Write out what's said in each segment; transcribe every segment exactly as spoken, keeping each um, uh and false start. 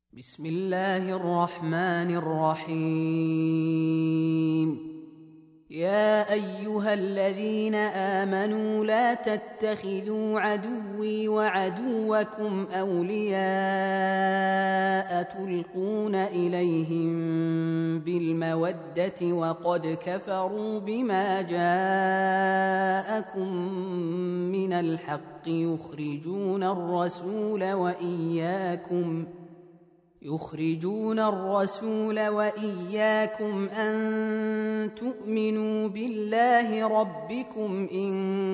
بسم الله الرحمن الرحيم. يا أيها الذين آمنوا لا تتخذوا عدوي وعدوكم أولياء تلقون إليهم بالمودة وقد كفروا بما جاءكم من الحق يخرجون الرسول وإياكم يخرجون الرسول وإياكم أن تؤمنوا بالله ربكم إن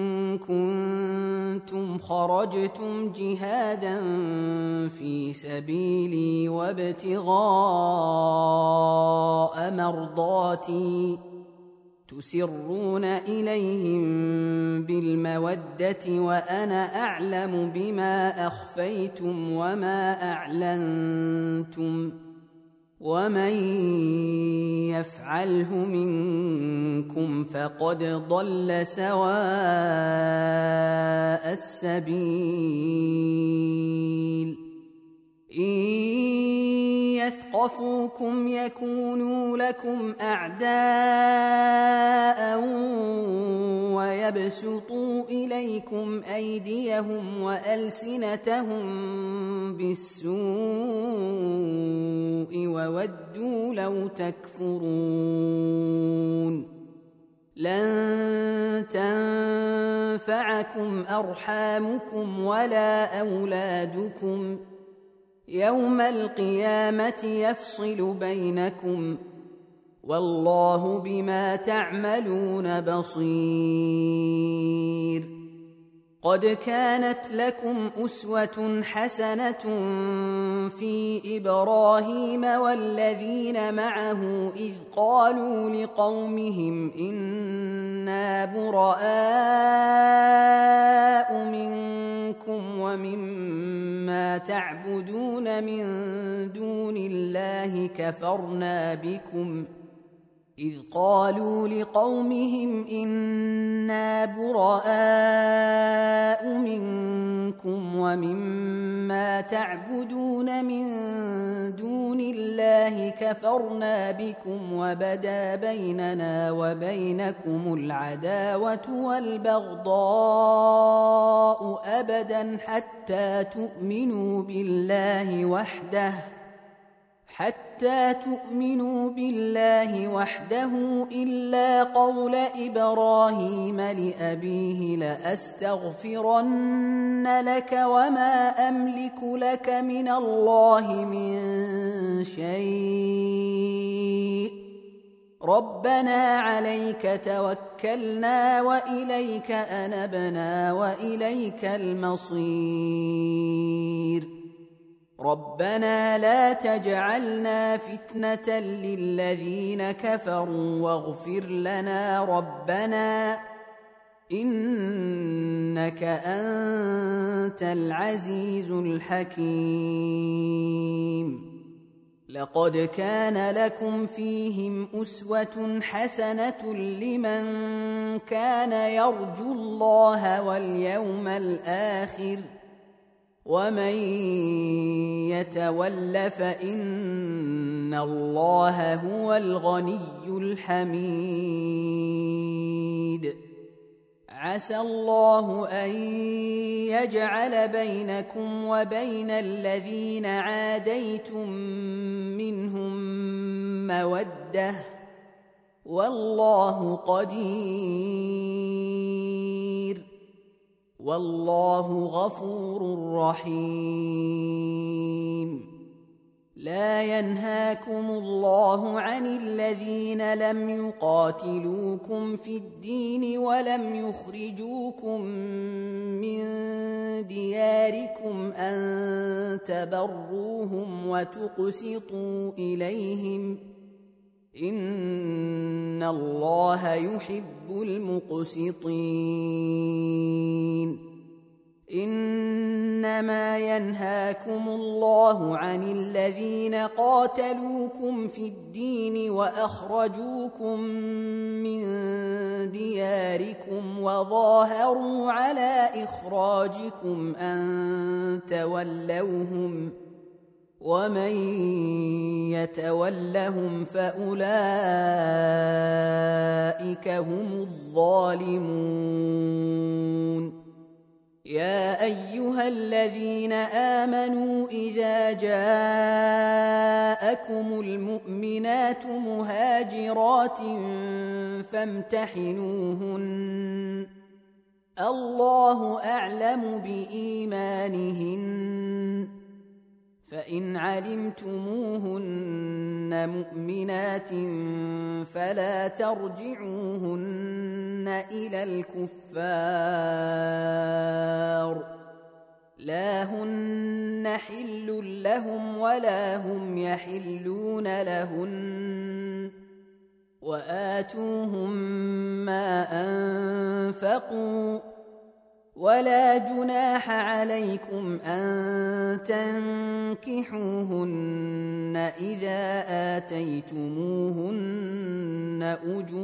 كنتم خرجتم جهادا في سبيلي وابتغاء مرضاتي تسرون إليهم بالمودة وأنا أعلم بما أخفيتم وما أعلنتم ومن يفعله منكم فقد ضل سواء السبيل. إن يثقفوكم يكونوا لكم أعداء ويبسطوا إليكم أيديهم وألسنتهم بالسوء وودوا لو تكفرون. لن تنفعكم أرحامكم ولا أولادكم يوم القيامة يفصل بينكم والله بما تعملون بصير. قد كانت لكم أسوة حسنة في إبراهيم والذين معه إذ قالوا لقومهم إنا براء منكم ومما تعبدون من دون الله كفرنا بكم إذ قالوا لقومهم إنا براء منكم ومما تعبدون من دون الله كفرنا بكم وبدا بيننا وبينكم العداوة والبغضاء أبدا حتى تؤمنوا بالله وحده حتى تؤمنوا بالله وحده إلا قول إبراهيم لأبيه لأستغفرن لك وما أملك لك من الله من شيء ربنا عليك توكلنا وإليك أنبنا وإليك المصير. ربنا لا تجعلنا فتنة للذين كفروا واغفر لنا ربنا إنك أنت العزيز الحكيم. لقد كان لكم فيهم أسوة حسنة لمن كان يرجو الله واليوم الآخر ومن يتول فإن الله هو الغني الحميد. عسى الله أن يجعل بينكم وبين الذين عاديتم منهم مودة والله قدير والله غفور رحيم. لا ينهاكم الله عن الذين لم يقاتلوكم في الدين ولم يخرجوكم من دياركم أن تبروهم وتقسطوا إليهم إن الله يحب المقسطين. إنما ينهاكم الله عن الذين قاتلوكم في الدين وأخرجوكم من دياركم وظاهروا على إخراجكم أن تولوهم ومن يتولهم فأولئك هم الظالمون. يا أيها الذين آمنوا إذا جاءكم المؤمنات مهاجرات فامتحنوهن الله أعلم بإيمانهن فإن علمتموهن مؤمنات فلا ترجعوهن إلى الكفار لا هن حل لهم ولا هم يحلون لهن وآتوهم ما أنفقوا ولا جناح عليكم أن تنكحوهن إذا آتيتموهن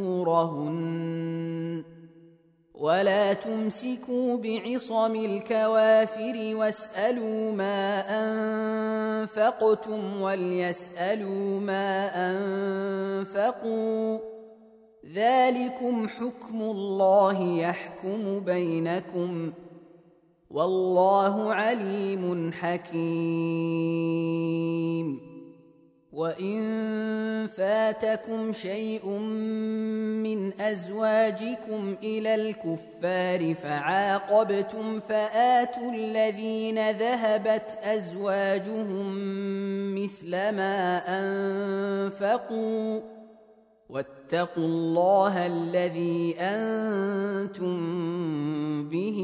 أجورهن ولا تمسكوا بعصم الكوافر واسألوا ما أنفقتم وليسألوا ما أنفقوا ذلكم حكم الله يحكم بينكم والله عليم حكيم. وإن فاتكم شيء من أزواجكم إلى الكفار فعاقبتم فآتوا الذين ذهبت أزواجهم مثل ما أنفقوا واتقوا الله الذي أنتم به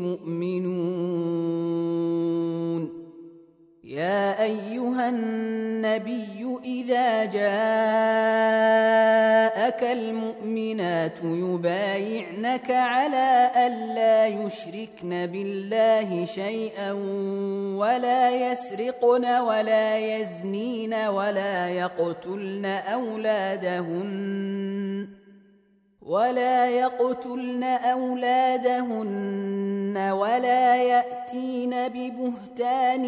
مؤمنون. يا أيها النبي إذا جاءك المؤمنات يبايعنك على ألا يشركن بالله شيئا ولا يسرقن ولا يزنين ولا يقتلن أولادهن ولا يقتلن أولادهن ولا يأتين ببهتان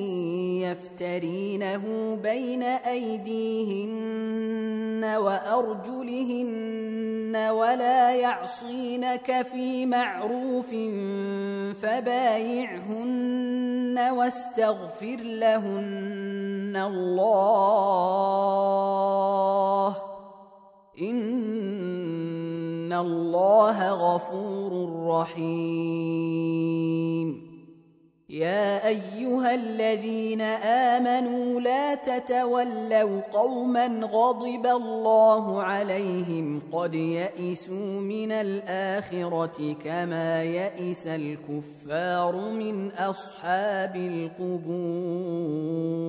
يفترينه بين أيديهن وأرجلهن ولا يعصينك في معروف فبايعهن واستغفر لهن الله إن الله غفور رحيم. يا أيها الذين آمنوا لا تتولوا قوما غضب الله عليهم قد يئسوا من الآخرة كما يئس الكفار من أصحاب القبور.